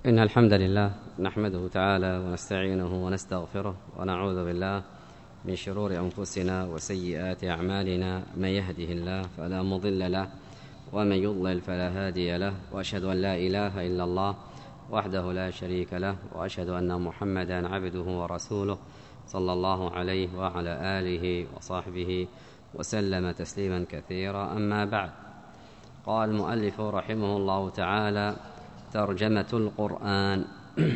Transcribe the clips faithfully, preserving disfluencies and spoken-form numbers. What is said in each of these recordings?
إن الحمد لله نحمده تعالى ونستعينه ونستغفره ونعوذ بالله من شرور أنفسنا وسيئات أعمالنا. من يهده الله فلا مضل له ومن يضلل فلا هادي له، وأشهد أن لا إله إلا الله وحده لا شريك له، وأشهد أن محمدا عبده ورسوله صلى الله عليه وعلى آله وصحبه وسلم تسليما كثيرا. أما بعد، قال المؤلف رحمه الله تعالى: ترجمة القرآن.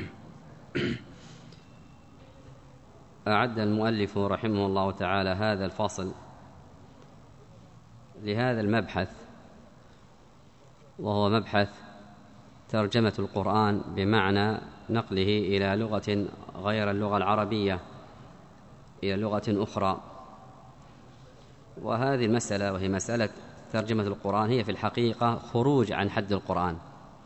أعد المؤلف رحمه الله تعالى هذا الفصل لهذا المبحث، وهو مبحث ترجمة القرآن بمعنى نقله إلى لغة غير اللغة العربية، إلى لغة أخرى. وهذه المسألة، وهي مسألة ترجمة القرآن، هي في الحقيقة خروج عن حد القرآن.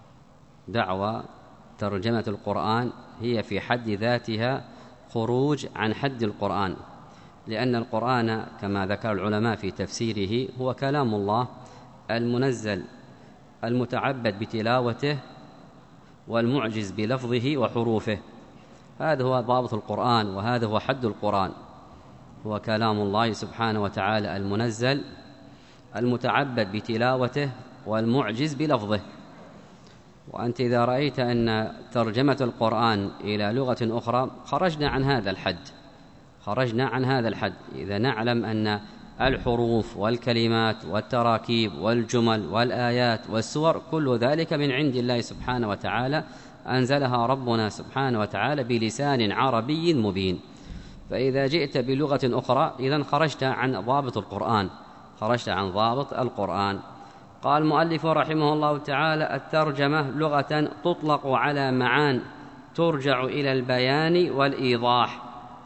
دعوى ترجمة القرآن هي في حد ذاتها خروج عن حد القرآن، لأن القرآن كما ذكر العلماء في تفسيره هو كلام الله المنزل المتعبد بتلاوته والمعجز بلفظه وحروفه. هذا هو ضابط القرآن، وهذا هو حد القرآن، هو كلام الله سبحانه وتعالى المنزل المتعبد بتلاوته والمعجز بلفظه. وأنت إذا رأيت أن ترجمة القرآن إلى لغة أخرى خرجنا عن هذا الحد، خرجنا عن هذا الحد إذا نعلم أن الحروف والكلمات والتراكيب والجمل والآيات والسور كل ذلك من عند الله سبحانه وتعالى، أنزلها ربنا سبحانه وتعالى بلسان عربي مبين. فإذا جئت بلغة أخرى إذن خرجت عن ضابط القرآن، خرجت عن ضابط القرآن. قال المؤلف رحمه الله تعالى: الترجمة لغة تطلق على معان ترجع إلى البيان والإيضاح.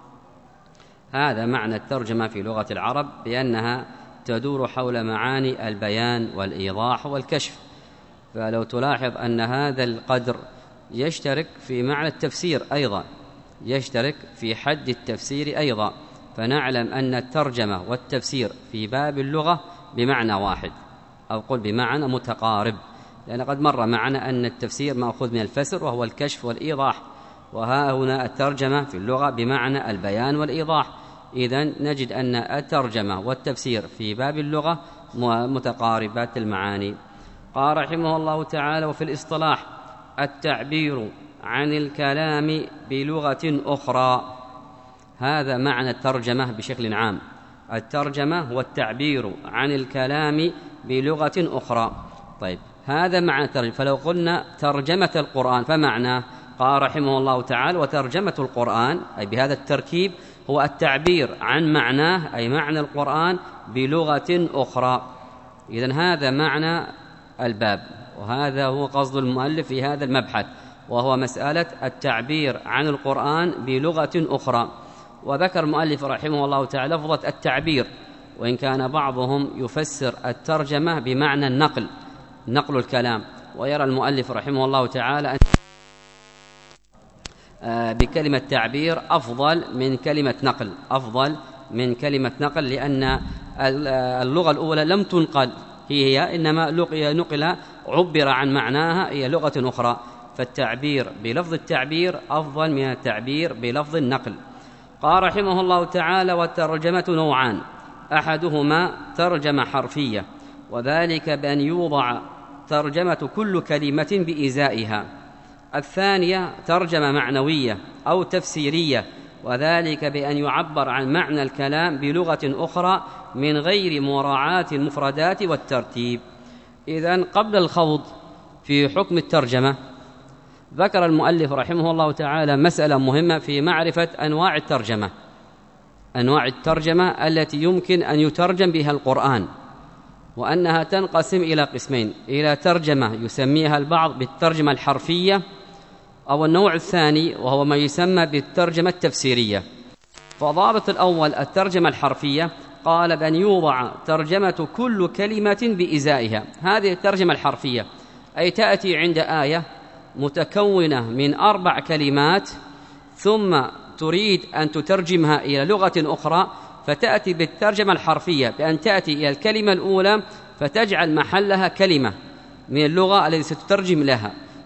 هذا معنى الترجمة في لغة العرب، بأنها تدور حول معاني البيان والإيضاح والكشف. فلو تلاحظ أن هذا القدر يشترك في معنى التفسير أيضا، يشترك في حد التفسير أيضا. فنعلم أن الترجمة والتفسير في باب اللغة بمعنى واحد، أو قل بمعنى متقارب، لأن قد مر معنا أن التفسير مأخوذ من الفسر وهو الكشف والإيضاح، وها هنا الترجمة في اللغة بمعنى البيان والإيضاح. إذن نجد أن الترجمة والتفسير في باب اللغة متقاربات المعاني. قال رحمه الله تعالى: وفي الاصطلاح التعبير عن الكلام بلغة أخرى. هذا معنى الترجمة بشكل عام. الترجمة هو التعبير عن الكلام بلغة أخرى. طيب، هذا معنى الترجمة. فلو قلنا ترجمة القرآن فمعناه، قال رحمه الله تعالى: وترجمة القرآن، أي بهذا التركيب، هو التعبير عن معناه، أي معنى القرآن، بلغة أخرى. إذن هذا معنى الباب، وهذا هو قصد المؤلف في هذا المبحث، وهو مسألة التعبير عن القرآن بلغة أخرى. وذكر المؤلف رحمه الله تعالى لفظة التعبير، وإن كان بعضهم يفسر الترجمة بمعنى النقل، نقل الكلام، ويرى المؤلف رحمه الله تعالى أن بكلمة تعبير أفضل من كلمة نقل، أفضل من كلمة نقل، لأن اللغة الأولى لم تنقل، هي, هي إنما نقل عبر عن معناها، هي لغة أخرى. فالتعبير بلفظ التعبير أفضل من التعبير بلفظ النقل. قال رحمه الله تعالى: والترجمة نوعان: أحدهما ترجمة حرفية، وذلك بأن يوضع ترجمة كل كلمة بإزائها. الثانية ترجمة معنوية أو تفسيرية، وذلك بأن يعبر عن معنى الكلام بلغة أخرى من غير مراعاة المفردات والترتيب. إذن قبل الخوض في حكم الترجمة، ذكر المؤلف رحمه الله تعالى مسألة مهمة في معرفة أنواع الترجمة، أنواع الترجمة التي يمكن أن يترجم بها القرآن، وأنها تنقسم إلى قسمين: إلى ترجمة يسميها البعض بالترجمة الحرفية، أو النوع الثاني وهو ما يسمى بالترجمة التفسيرية. فضابط الأول الترجمة الحرفية، قال بأن يوضع ترجمة كل كلمة بإزائها. هذه الترجمة الحرفية، أي تأتي عند آية متكونة من أربع كلمات، ثم تريد أن تترجمها إلى لغة أخرى، فتأتي بالترجمة الحرفية بأن تأتي إلى الكلمة الأولى فتجعل محلها كلمة من اللغة التي ستترجم لها،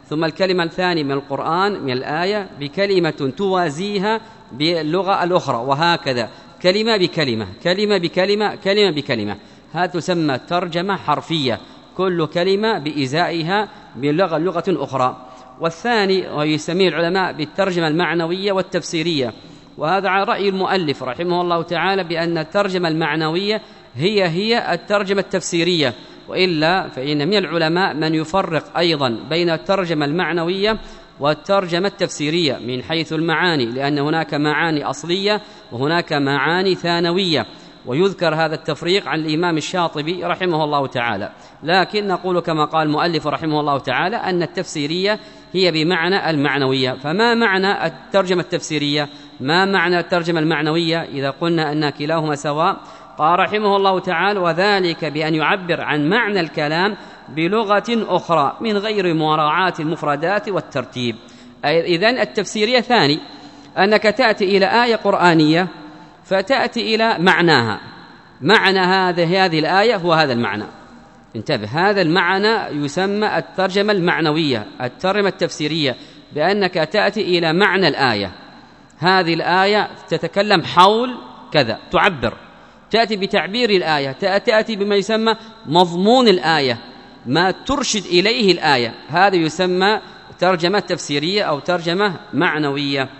ثم الكلمة الثانية من القرآن من الآية بكلمة توازيها باللغة الأخرى، وهكذا كلمة بكلمة كلمة بكلمة كلمة بكلمة. هذا تسمى ترجمة حرفية، كل كلمة بإزائها باللغة اللغة أخرى. والثاني ويسميه العلماء بالترجمة المعنوية والتفسيرية، وهذا على رأي المؤلف رحمه الله تعالى بأن الترجمة المعنوية هي هي الترجمة التفسيرية، وإلا فإن من العلماء من يفرق أيضا بين الترجمة المعنوية والترجمة التفسيرية من حيث المعاني، لأن هناك معاني أصلية وهناك معاني ثانوية، ويذكر هذا التفريق عن الإمام الشاطبي رحمه الله تعالى. لكن نقول كما قال المؤلف رحمه الله تعالى أن التفسيرية هي بمعنى المعنوية. فما معنى الترجمة التفسيرية؟ ما معنى الترجمة المعنوية إذا قلنا أن كلاهما سواء؟ قال رحمه الله تعالى: وذلك بأن يعبر عن معنى الكلام بلغة أخرى من غير مراعاة المفردات والترتيب. إذن التفسيرية ثاني أنك تأتي إلى آية قرآنية فتأتي إلى معناها، معنى هذه هذه الآية هو هذا المعنى. انتبه، هذا المعنى يسمى الترجمة المعنوية. الترجمة التفسيرية بأنك تأتي إلى معنى الآية، هذه الآية تتكلم حول كذا، تعبر، تأتي بتعبير الآية، تأتي بما يسمى مضمون الآية، ما ترشد إليه الآية، هذا يسمى ترجمة تفسيرية أو ترجمة معنوية.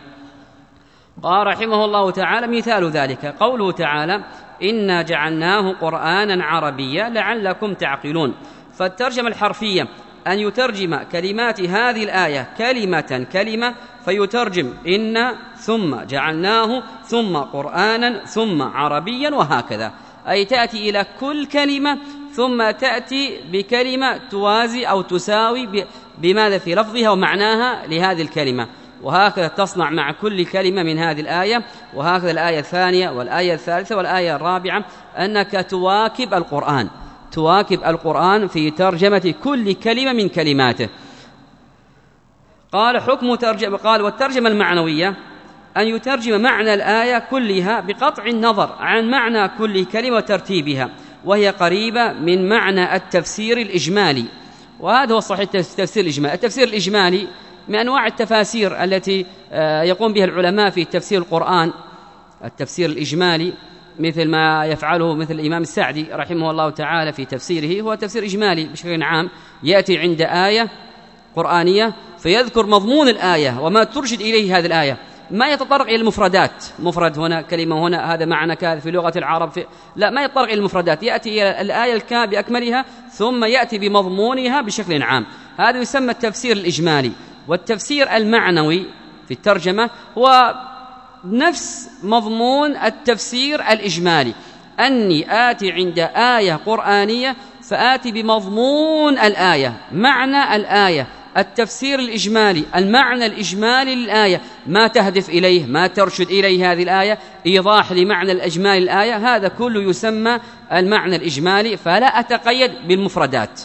قال رحمه الله تعالى: مثال ذلك قوله تعالى: إنا جعلناه قرآنا عربيا لعلكم تعقلون. فالترجمة الحرفية أن يترجم كلمات هذه الآية كلمة كلمة، فيترجم إنا ثم جعلناه ثم قرآنا ثم عربيا، وهكذا، أي تأتي إلى كل كلمة ثم تأتي بكلمة توازي أو تساوي بماذا في لفظها ومعناها لهذه الكلمة، وهكذا تصنع مع كل كلمة من هذه الآية. وهكذا الآية الثانية والآية الثالثة والآية الرابعة، أنك تواكب القرآن تواكب القرآن في ترجمة كل كلمة من كلماته. قال حكم ترجمة قال والترجمة المعنوية أن يترجم معنى الآية كلها بقطع النظر عن معنى كل كلمة وترتيبها، وهي قريبة من معنى التفسير الإجمالي. وهذا هو صحيح التفسير الإجمالي. التفسير الإجمالي من أنواع التفاسير التي يقوم بها العلماء في تفسير القرآن. التفسير الإجمالي مثل ما يفعله مثل الإمام السعدي رحمه الله تعالى في تفسيره، هو تفسير إجمالي بشكل عام، يأتي عند آية قرآنية فيذكر مضمون الآية وما ترشد إليه هذه الآية، ما يتطرق إلى المفردات، مفرد هنا كلمة هنا هذا معنى كذا في لغة العرب في... لا، ما يتطرق إلى المفردات، يأتي إلى الآية الكاملة بأكملها ثم يأتي بمضمونها بشكل عام. هذا يسمى التفسير الإجمالي. والتفسير المعنوي في الترجمة هو نفس مضمون التفسير الإجمالي، أني آتي عند آية قرآنية فآتي بمضمون الآية، معنى الآية، التفسير الإجمالي، المعنى الإجمالي للآية، ما تهدف إليه، ما ترشد إليه هذه الآية، إيضاح لمعنى الإجمالي للآية، هذا كله يسمى المعنى الإجمالي. فلا أتقيد بالمفردات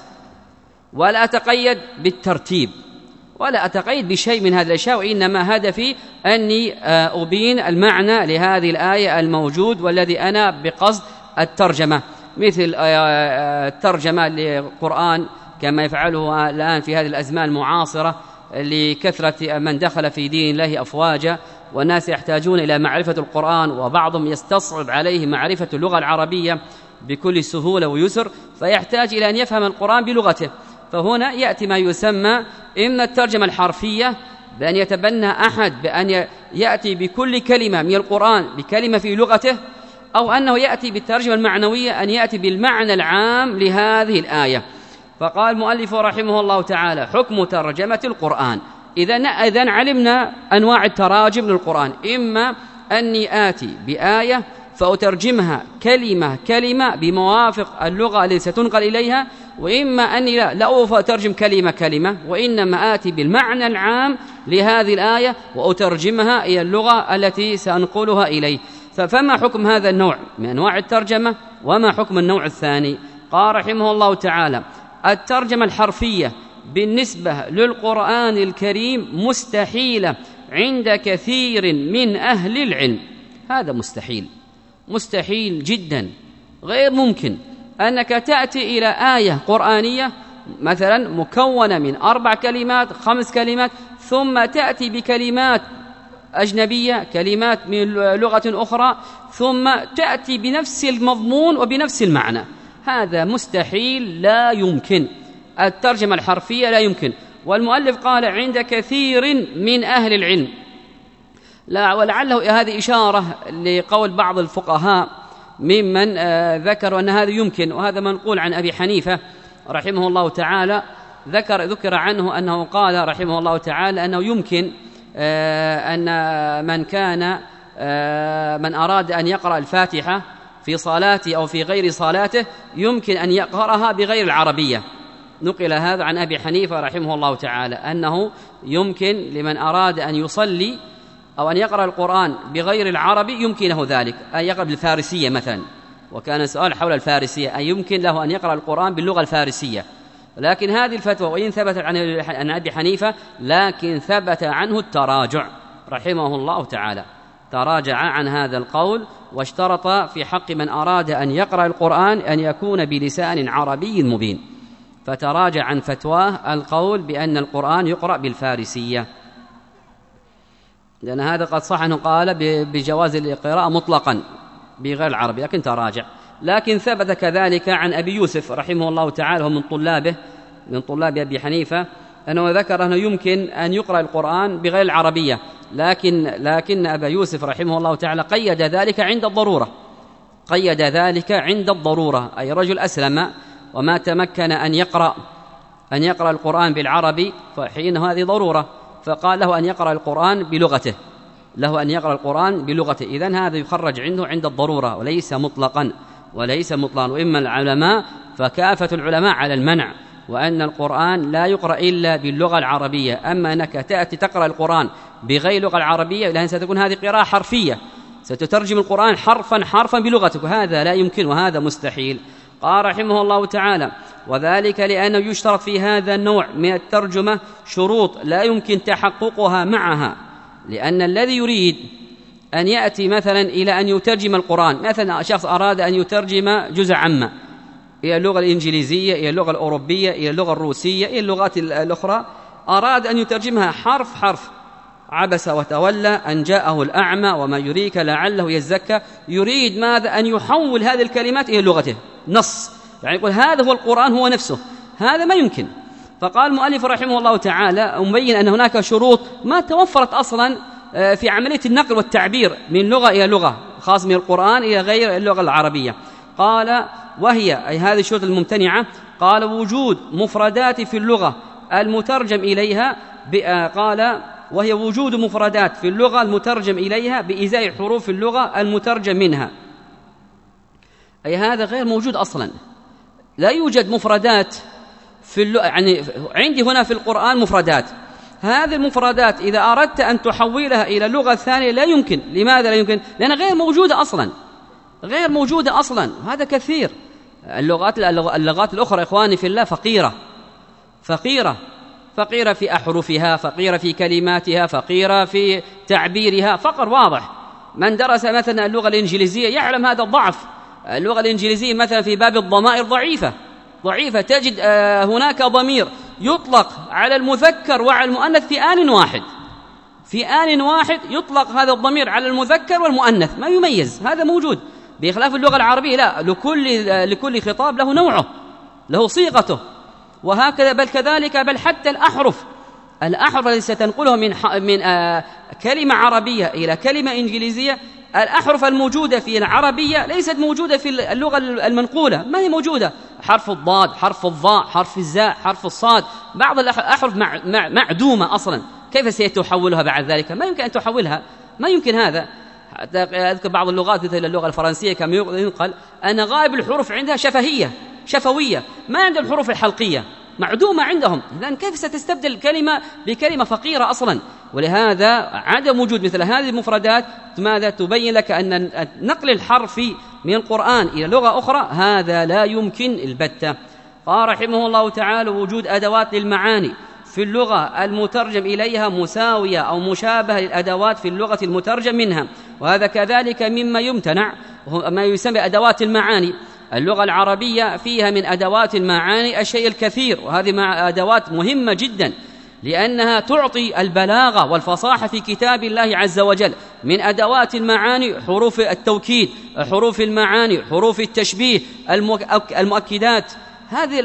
ولا أتقيد بالترتيب ولا أتقيد بشيء من هذه الأشياء، وإنما هدفي أني أبين المعنى لهذه الآية الموجود والذي أنا بقصد الترجمة، مثل الترجمة للقرآن كما يفعله الآن في هذه الأزمان المعاصرة لكثرة من دخل في دين الله أفواجا، والناس يحتاجون إلى معرفة القرآن، وبعضهم يستصعب عليه معرفة اللغة العربية بكل سهولة ويسر، فيحتاج إلى أن يفهم القرآن بلغته. فهنا يأتي ما يسمى إما الترجمة الحرفية بأن يتبنى أحد بأن يأتي بكل كلمة من القرآن بكلمة في لغته، أو أنه يأتي بالترجمة المعنوية أن يأتي بالمعنى العام لهذه الآية. فقال المؤلف رحمه الله تعالى: حكم ترجمة القرآن. إذن علمنا أنواع التراجم للقرآن، إما أني آتي بآية فأترجمها كلمة كلمة بموافق اللغة التي ستنقل إليها، وإما أني لا, لا أترجم كلمة كلمة، وإنما آتي بالمعنى العام لهذه الآية وأترجمها إلى اللغة التي سأنقلها إليه. فما حكم هذا النوع من أنواع الترجمة وما حكم النوع الثاني؟ قال رحمه الله تعالى: الترجمة الحرفية بالنسبة للقرآن الكريم مستحيلة عند كثير من أهل العلم. هذا مستحيل، مستحيل جدا، غير ممكن أنك تأتي إلى آية قرآنية مثلا مكونة من أربع كلمات خمس كلمات، ثم تأتي بكلمات أجنبية كلمات من لغة أخرى ثم تأتي بنفس المضمون وبنفس المعنى، هذا مستحيل لا يمكن. الترجمة الحرفية لا يمكن. والمؤلف قال عند كثير من أهل العلم، لا ولعله هذه إشارة لقول بعض الفقهاء ممن ذكروا أن هذا يمكن، وهذا منقول عن أبي حنيفة رحمه الله تعالى، ذكر ذكر عنه أنه قال رحمه الله تعالى أنه يمكن أن من كان من أراد أن يقرأ الفاتحة في صلاته أو في غير صلاته يمكن أن يقرأها بغير العربية. نقل هذا عن أبي حنيفة رحمه الله تعالى أنه يمكن لمن أراد أن يصلي أو أن يقرأ القرآن بغير العربي يمكنه ذلك، أن يقرأ بالفارسية مثلا، وكان سؤال حول الفارسية، أي يمكن له أن يقرأ القرآن باللغة الفارسية. لكن هذه الفتوى وإن ثبت عن أبي حنيفة لكن ثبت عنه التراجع رحمه الله تعالى، تراجع عن هذا القول واشترط في حق من أراد أن يقرأ القرآن أن يكون بلسان عربي مبين، فتراجع عن فتواه القول بأن القرآن يقرأ بالفارسية، لأن هذا قد صح أنه قال بجواز القراءة مطلقا بغير العربي، لكن تراجع. لكن ثبت كذلك عن أبي يوسف رحمه الله تعالى ومن طلابه من طلاب أبي حنيفة أنه ذكر أنه يمكن أن يقرأ القرآن بغير العربية، لكن لكن أبا يوسف رحمه الله تعالى قيد ذلك عند الضرورة، قيد ذلك عند الضرورة، أي رجل أسلم وما تمكن أن يقرأ أن يقرأ القرآن بالعربي فحينه هذه ضرورة، فقال له أن يقرأ القرآن بلغته، له أن يقرأ القرآن بلغته، إذن هذا يخرج عنده عند الضرورة وليس مطلقا وليس مطلقا. وإما العلماء فكافة العلماء على المنع، وأن القرآن لا يقرأ إلا باللغة العربية. أما أنك تأتي تقرأ القرآن بغير اللغة العربية لأن ستكون هذه قراءة حرفية، ستترجم القرآن حرفا حرفا بلغتك، وهذا لا يمكن وهذا مستحيل. قال رحمه الله تعالى وذلك لأنه يشترط في هذا النوع من الترجمة شروط لا يمكن تحققها معها، لأن الذي يريد أن يأتي مثلا إلى أن يترجم القرآن، مثلا شخص أراد أن يترجم جزء عامة إلى اللغة الإنجليزية إلى اللغة الأوروبية إلى اللغة الروسية إلى اللغات الأخرى، أراد أن يترجمها حرف حرف، عبس وتولى أن جاءه الأعمى وما يريك لعله يزكى، يريد ماذا؟ أن يحول هذه الكلمات إلى لغته نص، يعني يقول هذا هو القرآن هو نفسه، هذا ما يمكن. فقال المؤلف رحمه الله تعالى ومبين أن هناك شروط ما توفرت أصلا في عملية النقل والتعبير من لغة إلى لغة، خاص من القرآن إلى غير اللغة العربية. قال وهي أي هذه الشروط الممتنعة، قال وجود مفردات في اللغة المترجم إليها، قال وهي وجود مفردات في اللغة المترجم إليها بإزاء حروف اللغة المترجم منها، أي هذا غير موجود أصلا، لا يوجد مفردات في اللغة. يعني عندي هنا في القرآن مفردات، هذه المفردات إذا أردت أن تحولها إلى لغة ثانية لا يمكن. لماذا لا يمكن؟ لأن غير موجودة أصلا، غير موجودة أصلا، هذا كثير. اللغات اللغات الأخرى إخواني في الله فقيرة فقيرة فقيرة في أحرفها، فقيرة في كلماتها، فقيرة في تعبيرها، فقر واضح. من درس مثلا اللغة الإنجليزية يعلم هذا الضعف. اللغة الإنجليزية مثلا في باب الضمائر ضعيفة ضعيفة، تجد هناك ضمير يطلق على المذكر وعلى المؤنث في آن واحد، في آن واحد يطلق هذا الضمير على المذكر والمؤنث، ما يميز. هذا موجود، بخلاف اللغة العربية لا، لكل لكل خطاب له نوعه له صيغته، وهكذا بل كذلك بل حتى الأحرف الأحرف التي ستنقلها من من آه كلمة عربية إلى كلمة إنجليزية، الأحرف الموجودة في العربية ليست موجودة في اللغة المنقولة، ما هي موجودة. حرف الضاد، حرف الضاء، حرف الزاء، حرف الصاد، بعض الأحرف معدومة أصلا، كيف سيتحولها بعد ذلك؟ ما يمكن أن تحولها، ما يمكن هذا. حتى أذكر بعض اللغات مثل اللغة الفرنسية كما ينقل أن غالب الحروف عندها شفهية شفوية، ما عندهم الحروف الحلقية، معدومة عندهم. لأن كيف ستستبدل كلمة بكلمة فقيرة أصلا؟ ولهذا عدم وجود مثل هذه المفردات ماذا تبين لك أن نقل الحرف من القرآن إلى لغة أخرى هذا لا يمكن البتة. قال رحمه الله تعالى وجود أدوات للمعاني في اللغة المترجم إليها مساوية أو مشابهة للأدوات في اللغة المترجم منها، وهذا كذلك مما يمتنع، ما يسمى أدوات المعاني. اللغة العربية فيها من أدوات المعاني الشيء الكثير، وهذه مع أدوات مهمة جدا لأنها تعطي البلاغة والفصاحة في كتاب الله عز وجل. من أدوات المعاني حروف التوكيد، حروف المعاني، حروف التشبيه، المؤكدات. هذه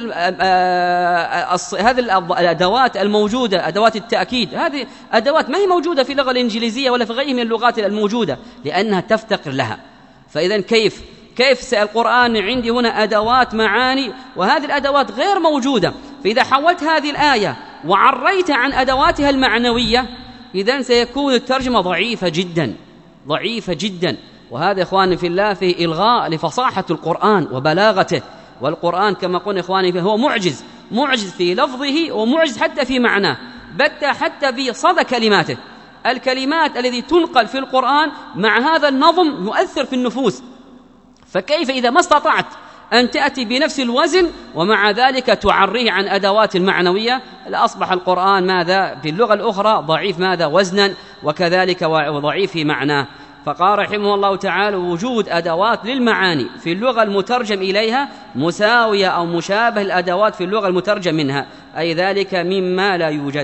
هذه الأدوات الموجودة، أدوات التأكيد، هذه أدوات ما هي موجودة في اللغة الإنجليزية ولا في غيرها من اللغات الموجودة لأنها تفتقر لها. فإذا كيف كيف القرآن عندي هنا أدوات معاني وهذه الأدوات غير موجودة، فإذا حولت هذه الآية وعريت عن أدواتها المعنوية إذن سيكون الترجمة ضعيفة جدا ضعيفة جدا. وهذا إخواني في الله في إلغاء لفصاحة القرآن وبلاغته. والقرآن كما قلنا إخواني هو معجز، معجز في لفظه ومعجز حتى في معناه، بت حتى في صدى كلماته. الكلمات التي تنقل في القرآن مع هذا النظم يؤثر في النفوس، فكيف إذا ما استطعت أن تأتي بنفس الوزن ومع ذلك تعريه عن أدوات المعنوية لأصبح القرآن ماذا في اللغة الأخرى ضعيف ماذا وزنا وكذلك وضعيف في معناه. فقال رحمه الله تعالى وجود أدوات للمعاني في اللغة المترجم إليها مساوية أو مشابه الأدوات في اللغة المترجم منها، أي ذلك مما لا يوجد.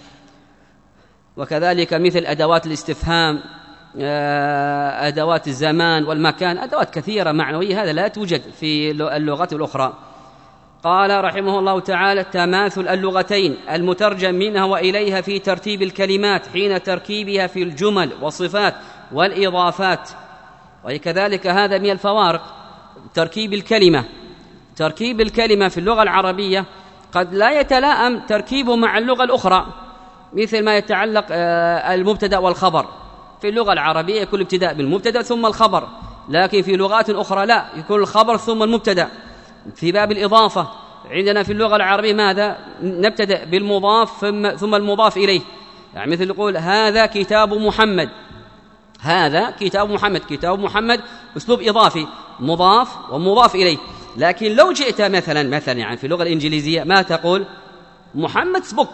وكذلك مثل أدوات الاستفهام، أدوات الزمان والمكان، أدوات كثيرة معنوية هذا لا توجد في اللغات الأخرى. قال رحمه الله تعالى تماثل اللغتين المترجم منها وإليها في ترتيب الكلمات حين تركيبها في الجمل والصفات والإضافات. وكذلك هذا من الفوارق تركيب الكلمة. تركيب الكلمة في اللغة العربية قد لا يتلائم تركيبه مع اللغة الأخرى، مثل ما يتعلق المبتدأ والخبر. في اللغة العربية يكون الابتداء بالمبتدأ ثم الخبر، لكن في لغات أخرى لا، يكون الخبر ثم المبتدأ. في باب الإضافة عندنا في اللغة العربية ماذا؟ نبتدأ بالمضاف ثم المضاف إليه، يعني مثل يقول هذا كتاب محمد، هذا كتاب محمد، كتاب محمد أسلوب إضافي مضاف ومضاف إليه. لكن لو جئت مثلا مثلا يعني في اللغة الإنجليزية ما تقول محمد بوك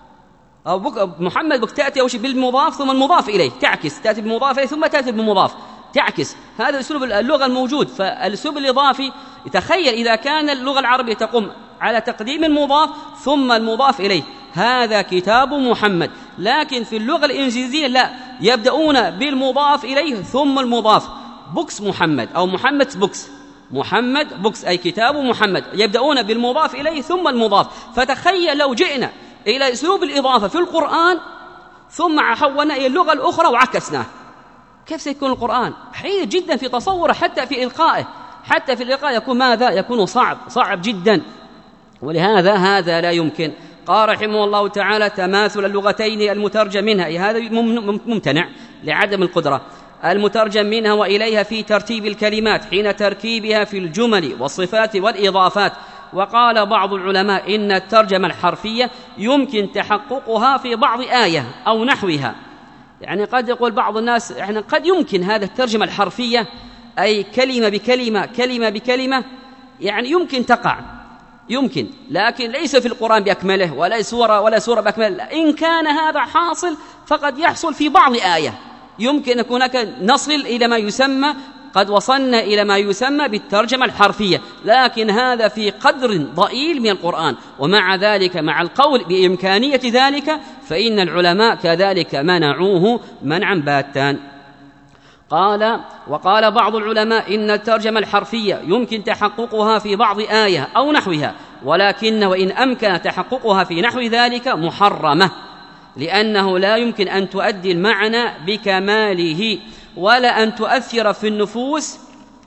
أو بوك محمد بوك، تأتي أول شيء بالمضاف ثم المضاف إليه، تعكس، تأتي بالمضاف إليه ثم تأتي بالمضاف، تعكس. هذا أسلوب اللغة الموجود. فالأسلوب الإضافي تخيل إذا كان اللغة العربية تقوم على تقديم المضاف ثم المضاف إليه، هذا كتاب محمد. لكن في اللغة الإنجليزية لا، يبدأون بالمضاف إليه ثم المضاف، بوكس محمد أو محمد بوكس، محمد بوكس أي كتاب محمد، يبدأون بالمضاف إليه ثم المضاف. فتخيل لو جئنا إلى أسلوب الإضافة في القرآن ثم حولنا إلى اللغة الأخرى وعكسناه، كيف سيكون القرآن؟ حيد جدا في تصوره، حتى في إلقائه، حتى في الإلقاء يكون ماذا؟ يكون صعب صعب جدا. ولهذا هذا لا يمكن. قال رحمه الله تعالى تماثل اللغتين المترجم منها، أي هذا ممتنع لعدم القدرة، المترجم منها وإليها في ترتيب الكلمات حين تركيبها في الجمل والصفات والإضافات. وقال بعض العلماء إن الترجمة الحرفية يمكن تحققها في بعض آية أو نحوها، يعني قد يقول بعض الناس يعني قد يمكن هذا الترجمة الحرفية أي كلمة بكلمة كلمة بكلمة، يعني يمكن تقع، يمكن، لكن ليس في القرآن بأكمله ولا سورة ولا سورة بأكمله. إن كان هذا حاصل فقد يحصل في بعض آية، يمكن أن هناك نصل إلى ما يسمى، قد وصلنا إلى ما يسمى بالترجمة الحرفية، لكن هذا في قدر ضئيل من القرآن. ومع ذلك مع القول بإمكانية ذلك فإن العلماء كذلك منعوه منعا باتا. قال وقال بعض العلماء إن الترجمة الحرفية يمكن تحققها في بعض آية أو نحوها، ولكن وإن أمكن تحققها في نحو ذلك محرمة، لأنه لا يمكن أن تؤدي المعنى بكماله ولا أن تؤثر في النفوس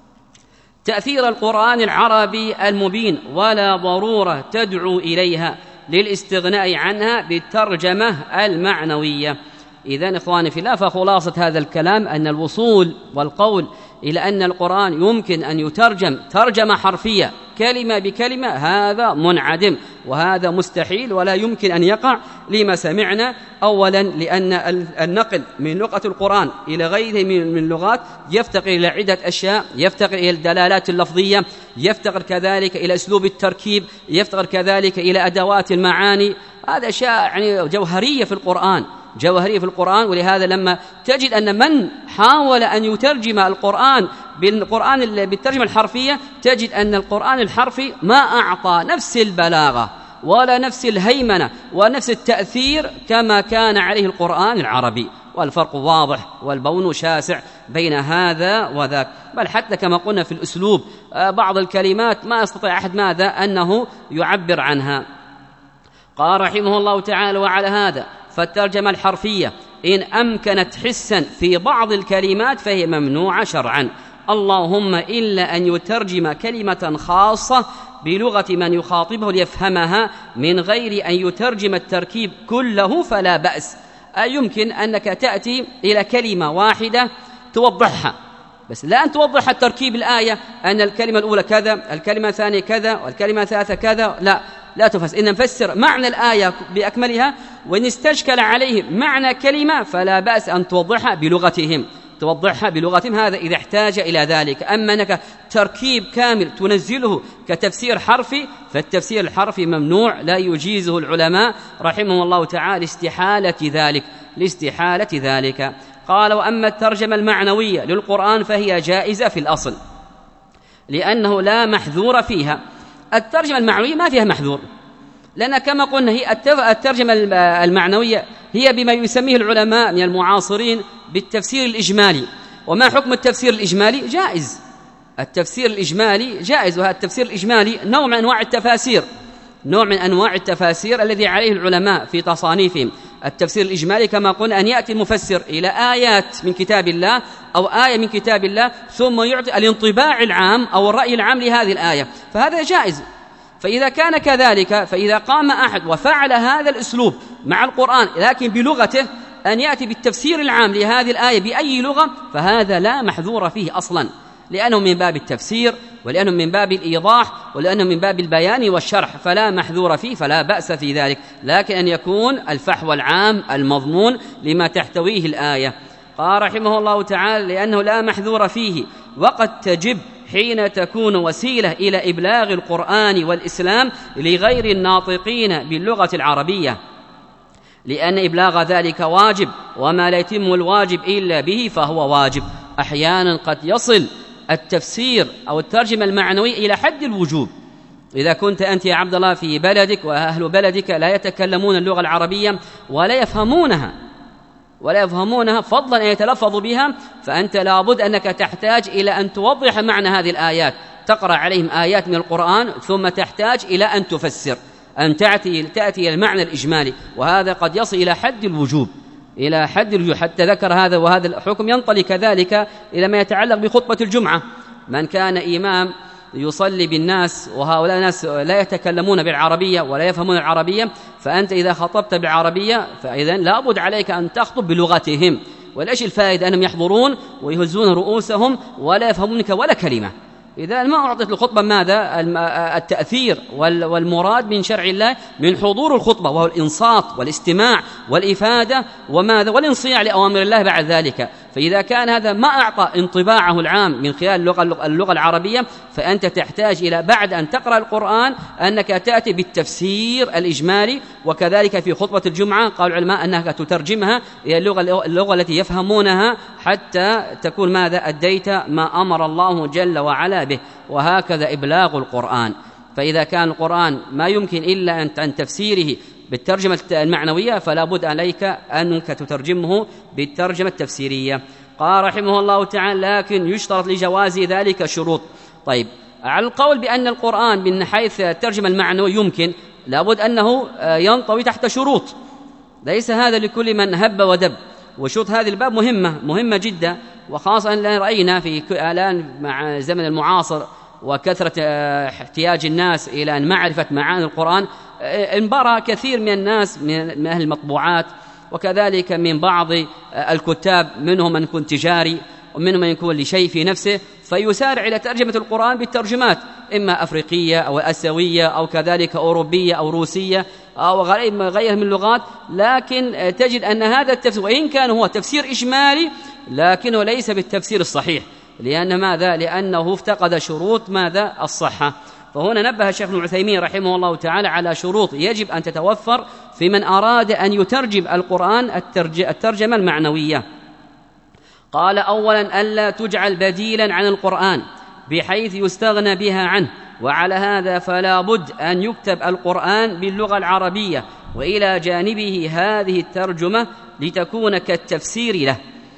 تأثير القرآن العربي المبين، ولا ضرورة تدعو إليها للاستغناء عنها بالترجمة المعنوية. إذن إخواني في الله، فخلاصة هذا الكلام أن الوصول والقول إلى أن القرآن يمكن أن يترجم ترجمة حرفية كلمة بكلمة هذا منعدم، وهذا مستحيل ولا يمكن أن يقع. لما سمعنا أولا لأن النقل من لغة القرآن إلى غيره من اللغات يفتقر إلى عدة أشياء، يفتقر إلى الدلالات اللفظية، يفتقر كذلك إلى أسلوب التركيب، يفتقر كذلك إلى أدوات المعاني. هذا أشياء يعني جوهرية في القرآن، جوهرية في القرآن. ولهذا لما تجد أن من حاول أن يترجم القرآن بالقرآن بالترجمة الحرفية تجد أن القرآن الحرفي ما أعطى نفس البلاغة ولا نفس الهيمنة ونفس التأثير كما كان عليه القرآن العربي، والفرق واضح والبون شاسع بين هذا وذاك. بل حتى كما قلنا في الأسلوب بعض الكلمات ما يستطيع أحد ماذا أنه يعبر عنها. قال رحمه الله تعالى: وعلى هذا فالترجمة الحرفية إن أمكنت حسا في بعض الكلمات فهي ممنوعة شرعا، اللهم إلا أن يترجم كلمة خاصة بلغة من يخاطبه ليفهمها من غير أن يترجم التركيب كله فلا بأس. أي يمكن أنك تأتي إلى كلمة واحدة توضحها، بس لا أن توضح التركيب الآية أن الكلمة الأولى كذا، الكلمة الثانية كذا، والكلمة الثالثة كذا، لا لا تفسر، إن نفسر معنى الآية بأكملها، وإن استشكل عليه معنى كلمة فلا بأس أن توضحها بلغتهم توضحها بلغتهم هذا إذا احتاج إلى ذلك. أما أنك تركيب كامل تنزله كتفسير حرفي فالتفسير الحرفي ممنوع لا يجيزه العلماء رحمه الله تعالى لاستحالة ذلك لاستحالة ذلك قال: وأما الترجمة المعنوية للقرآن فهي جائزة في الأصل لأنه لا محذور فيها. الترجمة المعنوية ما فيها محذور، لأن كما قلنا هي الترجمة المعنوية هي بما يسميه العلماء من المعاصرين بالتفسير الإجمالي. وما حكم التفسير الإجمالي؟ جائز. التفسير الإجمالي جائز، وهذا التفسير الإجمالي نوع من أنواع التفاسير نوع من أنواع التفاسير الذي عليه العلماء في تصانيفهم. التفسير الإجمالي كما قلنا أن يأتي المفسر إلى آيات من كتاب الله أو آية من كتاب الله ثم يعطي الانطباع العام أو الرأي العام لهذه الآية، فهذا جائز. فإذا كان كذلك فإذا قام أحد وفعل هذا الأسلوب مع القرآن لكن بلغته أن يأتي بالتفسير العام لهذه الآية بأي لغة فهذا لا محذور فيه أصلا، لأنه من باب التفسير ولأنه من باب الإيضاح ولأنه من باب البيان والشرح، فلا محذور فيه فلا بأس في ذلك، لكن أن يكون الفحوى العام المضمون لما تحتويه الآية. قال رحمه الله تعالى: لأنه لا محذور فيه، وقد تجب حين تكون وسيلة إلى إبلاغ القرآن والإسلام لغير الناطقين باللغة العربية، لأن إبلاغ ذلك واجب، وما لا يتم الواجب إلا به فهو واجب. أحيانا قد يصل التفسير أو الترجمة المعنوية إلى حد الوجوب. إذا كنت أنت يا عبد الله في بلدك وأهل بلدك لا يتكلمون اللغة العربية ولا يفهمونها ولا يفهمونها فضلا أن يتلفظوا بها، فأنت لابد أنك تحتاج إلى أن توضح معنى هذه الآيات، تقرأ عليهم آيات من القرآن ثم تحتاج إلى أن تفسر، أن تأتي تأتي إلى المعنى الإجمالي، وهذا قد يصل إلى حد الوجوب إلى حد الوجوب حتى ذكر هذا. وهذا الحكم ينطلي كذلك إلى ما يتعلق بخطبة الجمعة. من كان إمام يصلي بالناس وهؤلاء الناس لا يتكلمون بالعربية ولا يفهمون العربية، فأنت إذا خطبت بالعربية فإذن لابد عليك أن تخطب بلغتهم، وليش الفائدة أنهم يحضرون ويهزون رؤوسهم ولا يفهمونك ولا كلمة؟ إذا ما أعطت الخطبة ماذا؟ التأثير والمراد من شرع الله من حضور الخطبة، وهو الإنصات والاستماع والإفادة وماذا والانصياع لأوامر الله بعد ذلك. فإذا كان هذا ما أعطى انطباعه العام من خلال اللغة, اللغة العربية، فأنت تحتاج إلى بعد أن تقرأ القرآن أنك تأتي بالتفسير الإجمالي. وكذلك في خطبة الجمعة قال العلماء أنك تترجمها إلى اللغة, اللغة التي يفهمونها حتى تكون ماذا؟ أديت ما أمر الله جل وعلا به. وهكذا إبلاغ القرآن. فإذا كان القرآن ما يمكن إلا أن تفسيره بالترجمة المعنوية فلا بد عليك أنك تترجمه بالترجمة التفسيرية. قال رحمه الله تعالى: لكن يشترط لجواز ذلك شروط. طيب، على القول بأن القرآن من حيث الترجمة المعنوية يمكن، لابد أنه ينطوي تحت شروط، ليس هذا لكل من هب ودب. وشروط هذه الباب مهمة مهمة جدا، وخاصة أن رأينا في الآن مع زمن المعاصر وكثرة احتياج الناس إلى أن معرفة معاني القرآن، انبرى كثير من الناس من أهل المطبوعات وكذلك من بعض الكتاب، منهم من يكون تجاري ومنهم من يكون لشيء في نفسه، فيسارع إلى ترجمة القرآن بالترجمات إما أفريقية أو أسيوية أو كذلك أوروبية أو روسية أو غيرها من اللغات. لكن تجد أن هذا التفسير وإن كان هو تفسير إجمالي لكنه ليس بالتفسير الصحيح، لأن ماذا؟ لأنه افتقد شروط ماذا؟ الصحة. فهنا نبه الشيخ ابن عثيمين رحمه الله تعالى على شروط يجب أن تتوفر في من أراد أن يترجم القرآن الترجمة المعنوية. قال: أولا ألا تجعل بديلا عن القرآن بحيث يستغنى بها عنه، وعلى هذا فلا بد أن يكتب القرآن باللغة العربية وإلى جانبه هذه الترجمة لتكون كالتفسير له.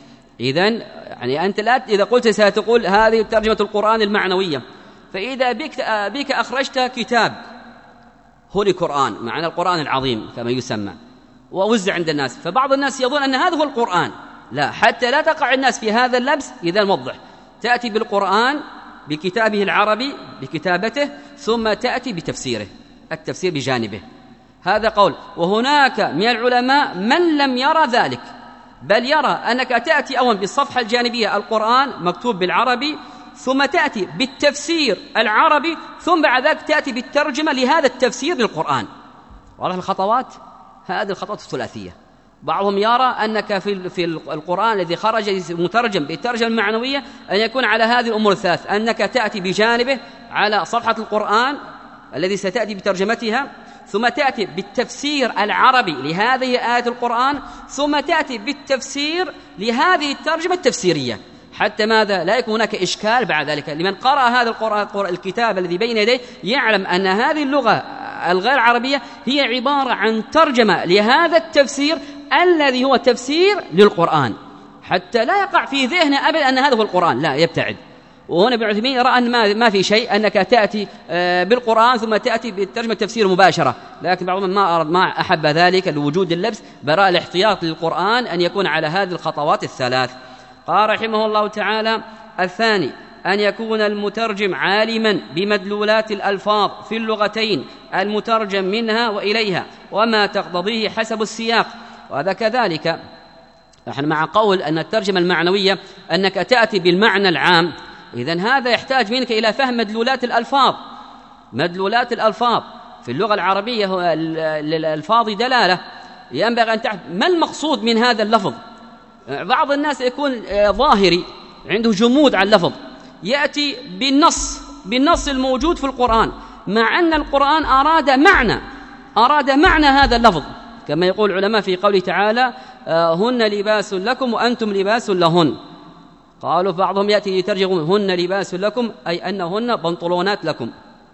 إذن يعني أنت لا إذا قلت ستقول هذه ترجمة القرآن المعنوية، فإذا بك, بك أخرجت كتاب هو القرآن معنى القرآن العظيم كما يسمى ووزع عند الناس، فبعض الناس يظن أن هذا هو القرآن. لا، حتى لا تقع الناس في هذا اللبس إذا نوضح: تأتي بالقرآن بكتابه العربي بكتابته، ثم تأتي بتفسيره، التفسير بجانبه. هذا قول. وهناك من العلماء من لم يرى ذلك، بل يرى أنك تأتي أولا بالصفحة الجانبية القرآن مكتوب بالعربي، ثم تأتي بالتفسير العربي، ثم بعد ذلك تأتي بالترجمة لهذا التفسير للقرآن. واضح الخطوات؟ هذه الخطوات الثلاثية. بعضهم يرى أنك في في القرآن الذي خرج مترجم بالترجمة المعنوية أن يكون على هذه الأمور الثلاث: أنك تأتي بجانبه على صفحة القرآن الذي ستأتي بترجمتها، ثم تأتي بالتفسير العربي لهذه آية القرآن، ثم تأتي بالتفسير لهذه الترجمة التفسيرية، حتى ماذا؟ لا يكون هناك إشكال بعد ذلك لمن قرأ هذا القرآن الكتاب الذي بين يديه، يعلم أن هذه اللغة الغير عربية هي عبارة عن ترجمة لهذا التفسير الذي هو تفسير للقرآن، حتى لا يقع في ذهنه أبدا أن هذا هو القرآن، لا، يبتعد. وهنا ابن عثيمين يرى أن ما ما في شيء أنك تأتي بالقرآن ثم تأتي بالترجمة التفسير مباشرة، لكن بعضهم ما ما أحب ذلك لوجود اللبس، براء الاحتياط للقرآن أن يكون على هذه الخطوات الثلاث. قال رحمه الله تعالى: الثاني أن يكون المترجم عالما بمدلولات الألفاظ في اللغتين المترجم منها وإليها وما تقتضيه حسب السياق. وهذا كذلك نحن مع قول أن الترجمة المعنوية أنك تأتي بالمعنى العام، إذن هذا يحتاج منك إلى فهم مدلولات الألفاظ. مدلولات الألفاظ في اللغة العربية هو للألفاظ دلالة، ينبغي أن تعرف ما المقصود من هذا اللفظ. بعض الناس يكون ظاهري عنده جمود على اللفظ، يأتي بالنص بالنص الموجود في القرآن، مع أن القرآن أراد معنى أراد معنى هذا اللفظ، كما يقول العلماء في قوله تعالى: هن لباس لكم وأنتم لباس لهن. قالوا بعضهم يأتي يترجم هن لباس لكم أي أنهن بنطلونات لكم،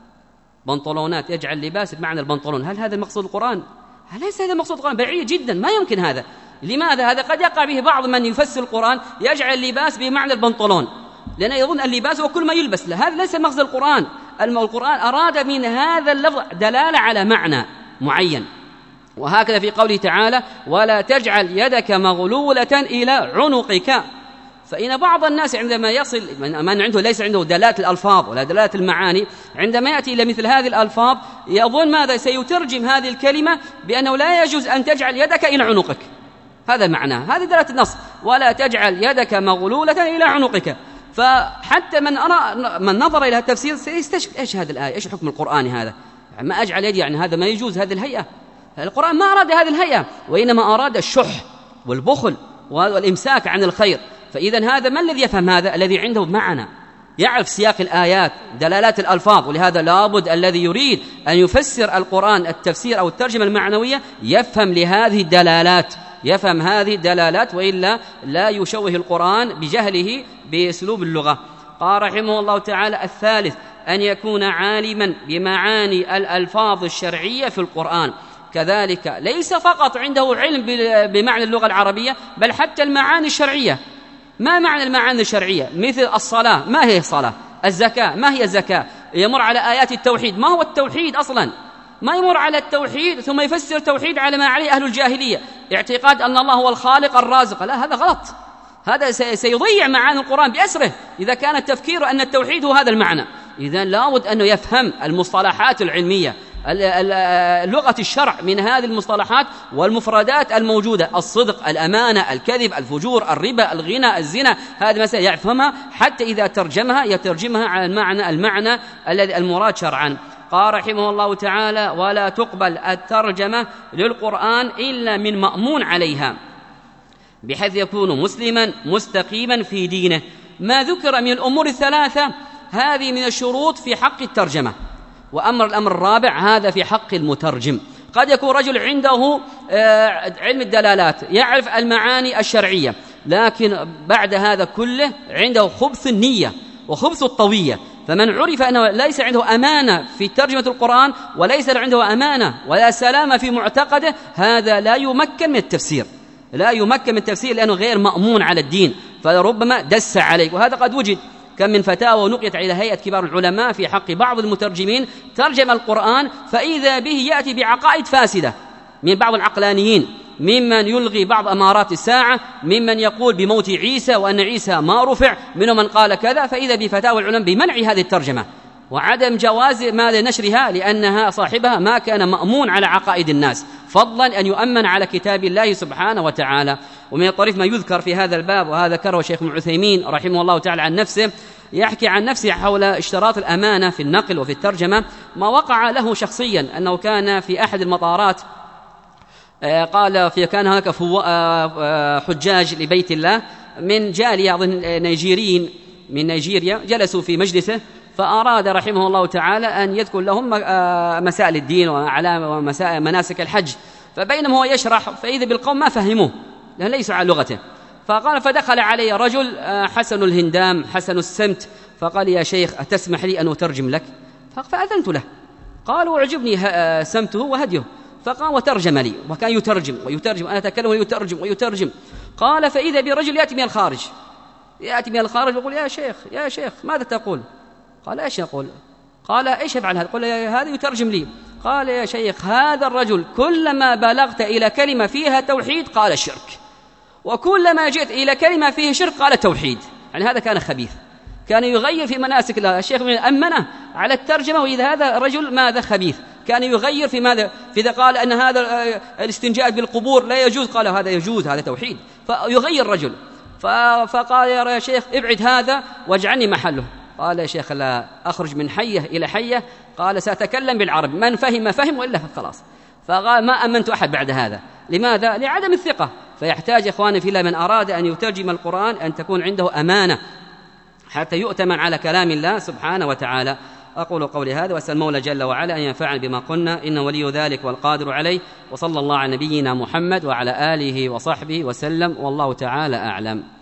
بنطلونات، يجعل لباس بمعنى البنطلون. هل هذا مقصود القرآن؟ ليس هذا مقصود القرآن، بعيد جدا، ما يمكن هذا. لماذا؟ هذا قد يقع به بعض من يفسر القرآن يجعل اللباس بمعنى البنطلون، لأنه يظن اللباس هو كل ما يلبس. هذا ليس مقصد القرآن. القرآن أراد من هذا اللفظ دلالة على معنى معين. وهكذا في قوله تعالى: ولا تجعل يدك مغلولة إلى عنقك. فإن بعض الناس عندما يصل من عنده ليس عنده دلالة الألفاظ ولا دلالة المعاني، عندما يأتي إلى مثل هذه الألفاظ يظن ماذا؟ سيترجم هذه الكلمة بأنه لا يجوز أن تجعل يدك إلى عنقك، هذا معناه، هذه دلالة النص: ولا تجعل يدك مغلولة إلى عنقك. فحتى من أرى من نظر إلى التفسير سيستشكل: إيش هذه الآية؟ إيش حكم القرآن هذا؟ يعني ما أجعل يدي، يعني هذا ما يجوز هذه الهيئة. القرآن ما أراد هذه الهيئة، وإنما أراد الشح والبخل والإمساك عن الخير. فإذا هذا ما الذي يفهم هذا؟ الذي عنده معنى، يعرف سياق الآيات، دلالات الألفاظ. ولهذا لابد الذي يريد أن يفسر القرآن التفسير أو الترجمة المعنوية يفهم لهذه الدلالات، يفهم هذه الدلالات، وإلا لا يشوه القرآن بجهله بأسلوب اللغة. قال رحمه الله تعالى: الثالث أن يكون عالما بمعاني الألفاظ الشرعية في القرآن، كذلك ليس فقط عنده علم بمعنى اللغة العربية، بل حتى المعاني الشرعية. ما معنى المعاني الشرعية؟ مثل الصلاة، ما هي الصلاة؟ الزكاة، ما هي الزكاة؟ يمر على آيات التوحيد، ما هو التوحيد أصلا؟ ما يمر على التوحيد ثم يفسر التوحيد على ما عليه أهل الجاهلية، اعتقاد أن الله هو الخالق الرازق. لا، هذا غلط، هذا سيضيع معاني القرآن بأسره إذا كان التفكير أن التوحيد هو هذا المعنى. إذن لابد أنه يفهم المصطلحات العلمية، لغة الشرع من هذه المصطلحات والمفردات الموجودة: الصدق، الأمانة، الكذب، الفجور، الربا، الغنى، الزنا. هذه مسألة يفهمها حتى إذا ترجمها يترجمها على المعنى المعنى الذي المراد شرعا. قال رحمه الله تعالى: ولا تقبل الترجمة للقرآن إلا من مأمون عليها، بحيث يكون مسلما مستقيما في دينه. ما ذكر من الأمور الثلاثة هذه من الشروط في حق الترجمة. وأمر الأمر الرابع هذا في حق المترجم. قد يكون رجل عنده علم الدلالات، يعرف المعاني الشرعية، لكن بعد هذا كله عنده خبث النية وخبث الطوية. فمن عرف أنه ليس عنده أمانة في ترجمة القرآن وليس عنده أمانة ولا سلامة في معتقده، هذا لا يمكن من التفسير، لا يمكن من التفسير لأنه غير مأمون على الدين، فربما دس عليك. وهذا قد وجد، كم من فتاوى نقلت إلى هيئة كبار العلماء في حق بعض المترجمين ترجم القرآن فإذا به يأتي بعقائد فاسدة من بعض العقلانيين، ممن يلغي بعض أمارات الساعة، ممن يقول بموت عيسى وأن عيسى ما رفع، منهم من قال كذا، فإذا بفتاوى العلماء بمنع هذه الترجمة وعدم جواز ما نشرها لأنها صاحبها ما كان مأمون على عقائد الناس، فضلا أن يؤمن على كتاب الله سبحانه وتعالى. ومن الطريف ما يذكر في هذا الباب، وهذا ذكره الشيخ ابن عثيمين رحمه الله تعالى عن نفسه، يحكي عن نفسه حول اشتراط الأمانة في النقل وفي الترجمة. ما وقع له شخصيا أنه كان في أحد المطارات، قال في كان هناك حجاج لبيت الله من جالية أظن نيجيريين من نيجيريا جلسوا في مجلسه، فأراد رحمه الله تعالى أن يذكر لهم مسائل الدين ومسائل مناسك الحج، فبينما هو يشرح فإذا بالقوم ما فهموه لأن ليسوا على لغته، فقال فدخل علي رجل حسن الهندام حسن السمت فقال يا شيخ أتسمح لي أن أترجم لك؟ فأذنت له، قال وعجبني سمته وهديه، فقام وترجم لي، وكان يترجم ويترجم، أنا أتكلم ويترجم ويترجم. قال فإذا برجل يأتي من الخارج، يأتي من الخارج ويقول يا شيخ يا شيخ ماذا تقول؟ قال ايش يقول؟ قال ايش يفعل هذا؟ قال هذا يترجم لي. قال يا شيخ هذا الرجل كلما بلغت إلى كلمة فيها توحيد قال شرك، وكلما جئت إلى كلمة فيه شرك قال توحيد. يعني هذا كان خبيث، كان يغير في مناسك الله. الشيخ من أمنه على الترجمة، وإذا هذا الرجل ماذا خبيث كان يغير في ماذا، فإذا قال أن هذا الاستنجاء بالقبور لا يجوز قال هذا يجوز، هذا توحيد، فيغير رجل. فقال يا شيخ ابعد هذا واجعلني محله. قال يا شيخ لا أخرج من حية إلى حية، قال سأتكلم بالعربي، من فهم فهم وإلا خلاص. فقال ما أمنت أحد بعد هذا. لماذا؟ لعدم الثقة. فيحتاج إخواني في الله من أراد أن يترجم القرآن أن تكون عنده أمانة حتى يؤتمن على كلام الله سبحانه وتعالى. أقول قولي هذا وأسأل المولى جل وعلا أن ينفعني بما قلنا، إنه ولي ذلك والقادر عليه، وصلى الله على نبينا محمد وعلى آله وصحبه وسلم، والله تعالى أعلم.